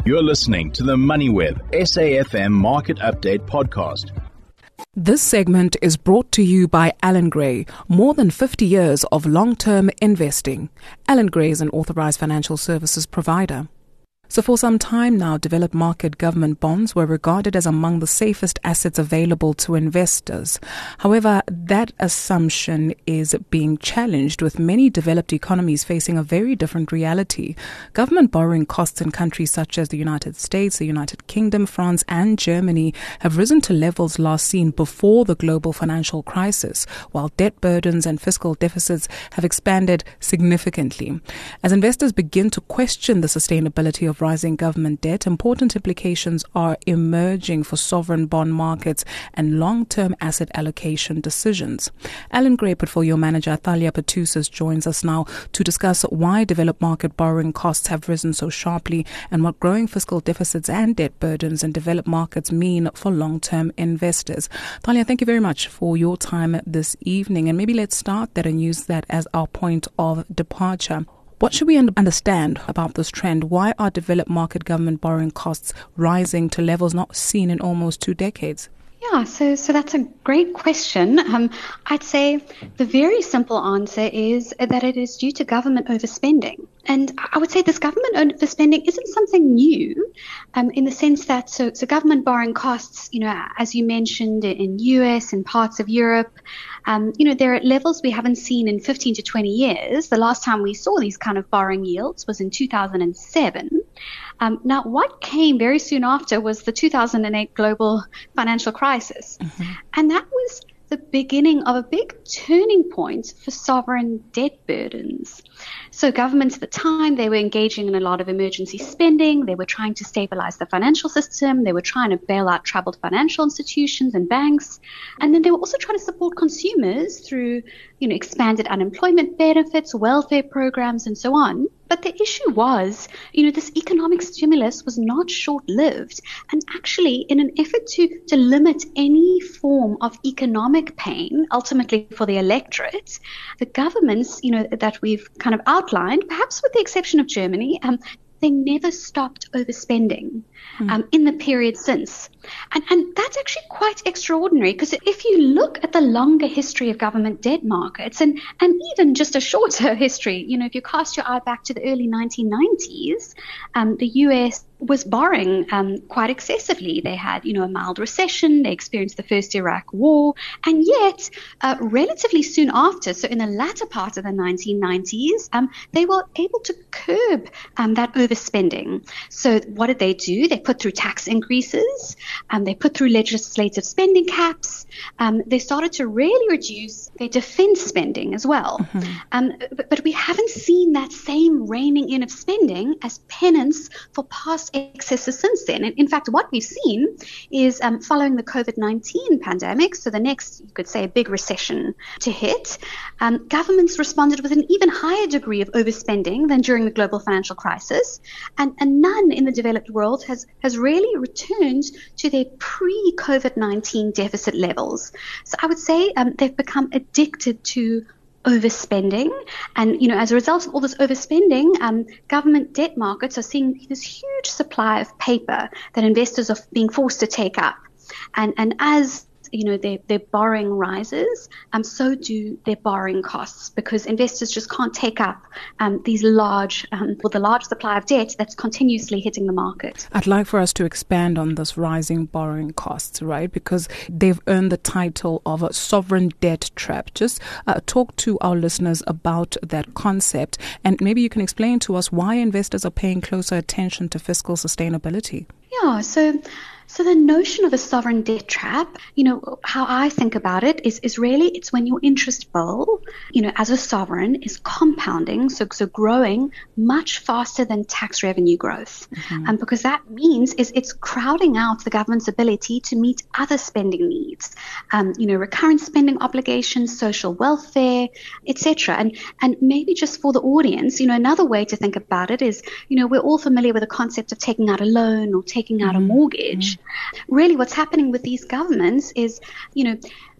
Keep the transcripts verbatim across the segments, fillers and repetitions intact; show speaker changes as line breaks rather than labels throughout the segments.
You're listening to the MoneyWeb S A F M Market Update podcast.
This segment is brought to you by Allan Gray, more than fifty years of long-term investing. Allan Gray is an authorized financial services provider. So for some time now, developed market government bonds were regarded as among the safest assets available to investors. However, that assumption is being challenged, with many developed economies facing a very different reality. Government borrowing costs in countries such as the United States, the United Kingdom, France and Germany have risen to levels last seen before the global financial crisis, while debt burdens and fiscal deficits have expanded significantly. As investors begin to question the sustainability of rising government debt, important implications are emerging for sovereign bond markets and long-term asset allocation decisions. Allan Gray portfolio manager Thalia Patousas joins us now to discuss why developed market borrowing costs have risen so sharply and what growing fiscal deficits and debt burdens in developed markets mean for long-term investors. Thalia, thank you very much for your time this evening, and maybe let's start there and use that as our point of departure. What should we understand about this trend? Why are developed market government borrowing costs rising to levels not seen in almost two decades?
Yeah, so so that's a great question. Um, I'd say the very simple answer is that it is due to government overspending. And I would say this government overspending isn't something new, um, in the sense that so, so government borrowing costs, you know, as you mentioned, in U S and parts of Europe, um, you know, they're at levels we haven't seen in fifteen to twenty years. The last time we saw these kind of borrowing yields was in two thousand seven. Um, now, what came very soon after was the two thousand eight global financial crisis. Mm-hmm. And that was the beginning of a big turning point for sovereign debt burdens. So governments at the time, they were engaging in a lot of emergency spending. They were trying to stabilize the financial system. They were trying to bail out troubled financial institutions and banks. And then they were also trying to support consumers through, you know, expanded unemployment benefits, welfare programs, and so on. But the issue was, you know, this economic stimulus was not short-lived. And actually, in an effort to, to limit any form of economic pain, ultimately for the electorate, the governments, you know, that we've kind of outlined, perhaps with the exception of Germany, um, they never stopped overspending um, mm. in the period since. And, and that's actually quite extraordinary, because if you look at the longer history of government debt markets and, and even just a shorter history, you know, if you cast your eye back to the early nineteen nineties, um, the U S was borrowing um, quite excessively. They had, you know, a mild recession. They experienced the first Iraq war. And yet, uh, relatively soon after, so in the latter part of the nineteen nineties, um, they were able to curb um, that overspending. So what did they do? They put through tax increases. Um, they put through legislative spending caps. Um, they started to really reduce their defense spending as well. Mm-hmm. Um, but, but we haven't seen that same reining in of spending as penance for past excesses since then. And in fact, what we've seen is um, following the COVID nineteen pandemic, so the next, you could say, a big recession to hit, um, governments responded with an even higher degree of overspending than during the global financial crisis. And, and none in the developed world has, has really returned to their pre-COVID nineteen deficit levels. So I would say um, they've become addicted to overspending. And, you know, as a result of all this overspending, um, government debt markets are seeing this huge supply of paper that investors are being forced to take up. And, and as you know, their, their borrowing rises, um, so do their borrowing costs, because investors just can't take up um, these large, um, well, the large supply of debt that's continuously hitting the market.
I'd like for us to expand on this rising borrowing costs, right? Because they've earned the title of a sovereign debt trap. Just uh, talk to our listeners about that concept, and maybe you can explain to us why investors are paying closer attention to fiscal sustainability.
Yeah, so So the notion of a sovereign debt trap, you know, how I think about it is, is really it's when your interest bill, you know, as a sovereign is compounding, so, so growing much faster than tax revenue growth. Mm-hmm. Um, because that means is it's crowding out the government's ability to meet other spending needs, um, you know, recurrent spending obligations, social welfare, et cetera. And, and maybe just for the audience, you know, another way to think about it is, you know, we're all familiar with the concept of taking out a loan or taking out mm-hmm. a mortgage. Really, what's happening with these governments is, you know,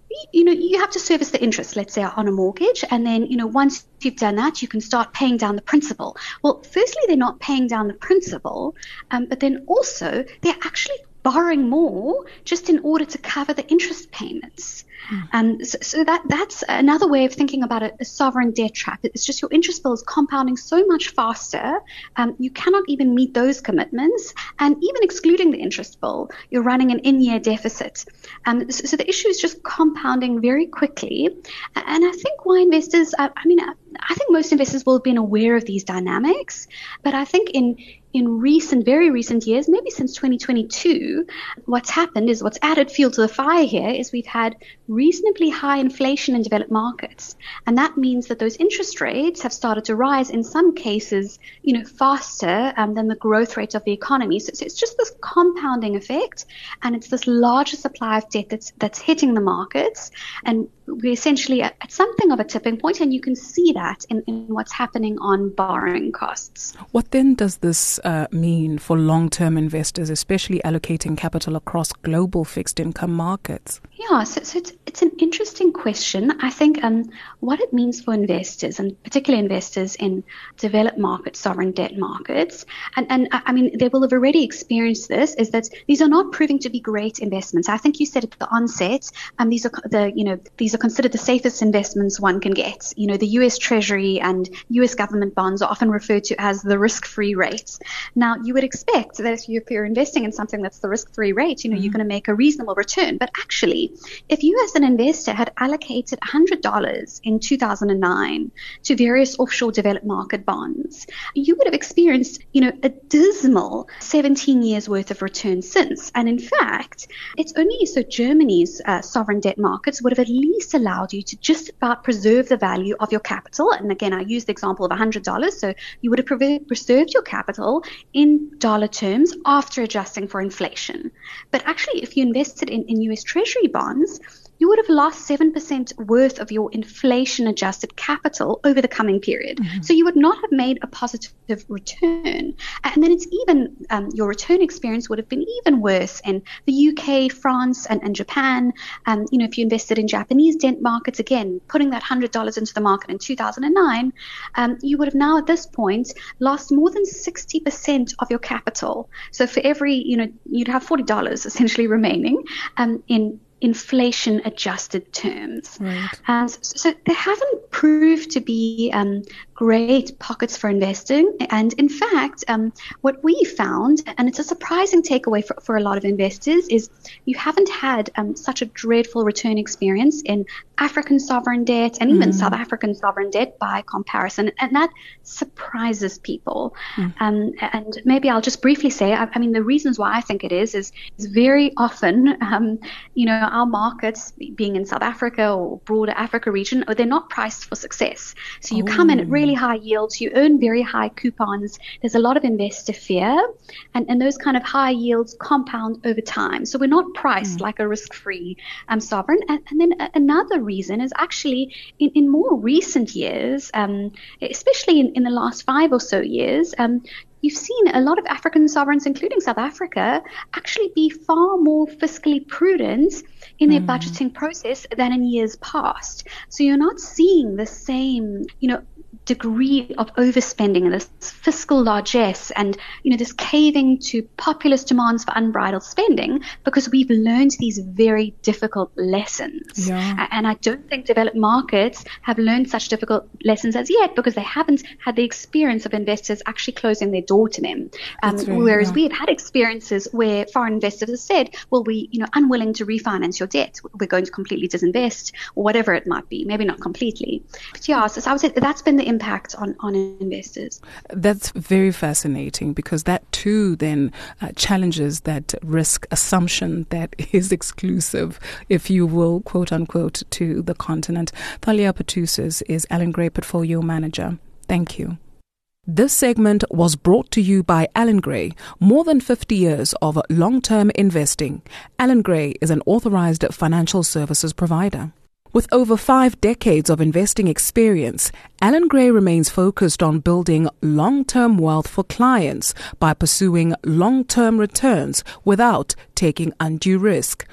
you know, you have to service the interest, let's say, on a mortgage. And then, you know, once you've done that, you can start paying down the principal. Well, firstly, they're not paying down the principal, um, but then also they're actually borrowing more just in order to cover the interest payments. Mm. Um, so, so that that's another way of thinking about a, a sovereign debt trap. It's just your interest bill is compounding so much faster, um, you cannot even meet those commitments. And even excluding the interest bill, you're running an in-year deficit. Um, so, so the issue is just compounding very quickly. And I think why investors, I, I mean, I, I think most investors will have been aware of these dynamics, but I think in In recent, very recent years, maybe since twenty twenty-two, what's happened is what's added fuel to the fire here is we've had reasonably high inflation in developed markets. And that means that those interest rates have started to rise in some cases, you know, faster um, than the growth rate of the economy. So, so it's just this compounding effect, and it's this larger supply of debt that's, that's hitting the markets. And we're essentially at, at something of a tipping point, and you can see that in, in what's happening on borrowing costs.
What then does this uh, mean for long-term investors, especially allocating capital across global fixed income markets?
Yeah, so, so it's, it's an interesting question. I think um, what it means for investors, and particularly investors in developed markets, sovereign debt markets, and, and I mean, they will have already experienced this, is that these are not proving to be great investments. I think you said at the onset, um, these are the, you know, these are considered the safest investments one can get. You know, the U S Treasury and U S government bonds are often referred to as the risk-free rate. Now, you would expect that if you're investing in something that's the risk-free rate, you know, mm-hmm. you're going to make a reasonable return. But actually, if you as an investor had allocated one hundred dollars in two thousand nine to various offshore developed market bonds, you would have experienced, you know, a dismal seventeen years worth of return since. And in fact, it's only so Germany's uh, sovereign debt markets would have at least allowed you to just about preserve the value of your capital. And again, I use the example of one hundred dollars. So you would have pre- preserved your capital in dollar terms after adjusting for inflation. But actually, if you invested in, in U S Treasury bonds, you would have lost seven percent worth of your inflation-adjusted capital over the coming period. Mm-hmm. So you would not have made a positive return. And then it's even, um, your return experience would have been even worse in the U K, France, and, and Japan. Um, you know, if you invested in Japanese debt markets, again, putting that one hundred dollars into the market in two thousand nine, um, you would have now at this point lost more than sixty percent of your capital. So for every, you know, you'd have forty dollars essentially remaining um, in inflation-adjusted terms.
Right.
And so they haven't proved to be um, great pockets for investing. And in fact, um, what we found, and it's a surprising takeaway for, for a lot of investors, is you haven't had um, such a dreadful return experience in African sovereign debt and even mm. South African sovereign debt by comparison. And that surprises people. Mm. Um, and maybe I'll just briefly say, I, I mean, the reasons why I think it is, is, is very often, um, you know, our markets, being in South Africa or broader Africa region, they're not priced for success. So you oh. come in at really high yields, you earn very high coupons, there's a lot of investor fear, and, and those kind of high yields compound over time. So we're not priced mm. like a risk-free um, sovereign. And, and then a, another reason is actually in, in more recent years, um, especially in, in the last five or so years, um, you've seen a lot of African sovereigns, including South Africa, actually be far more fiscally prudent in their mm. budgeting process than in years past. So you're not seeing the same, you know, degree of overspending and this fiscal largesse and, you know, this caving to populist demands for unbridled spending, because we've learned these very difficult lessons.
Yeah.
And I don't think developed markets have learned such difficult lessons as yet, because they haven't had the experience of investors actually closing their door to them. Um,
right,
whereas
yeah.
we have had experiences where foreign investors have said, well, we, you know, unwilling to refinance your debt, we're going to completely disinvest, or whatever it might be, maybe not completely. But yeah, so, so I would say that's been the impact on, on investors.
That's very fascinating, because that too then uh, challenges that risk assumption that is exclusive, if you will, quote unquote, to the continent. Thalia Patoussis is Allan Gray Portfolio Manager. Thank you. This segment was brought to you by Allan Gray, more than fifty years of long-term investing. Allan Gray is an authorized financial services provider. With over five decades of investing experience, Allan Gray remains focused on building long-term wealth for clients by pursuing long-term returns without taking undue risk.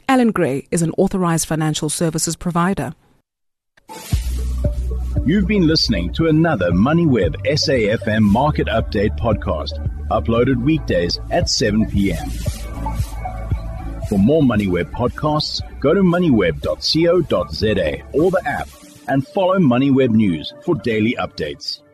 Allan Gray is an authorized financial services provider.
You've been listening to another MoneyWeb S A F M Market Update podcast, uploaded weekdays at seven p.m. For more MoneyWeb podcasts, go to moneyweb dot co dot za or the app and follow MoneyWeb News for daily updates.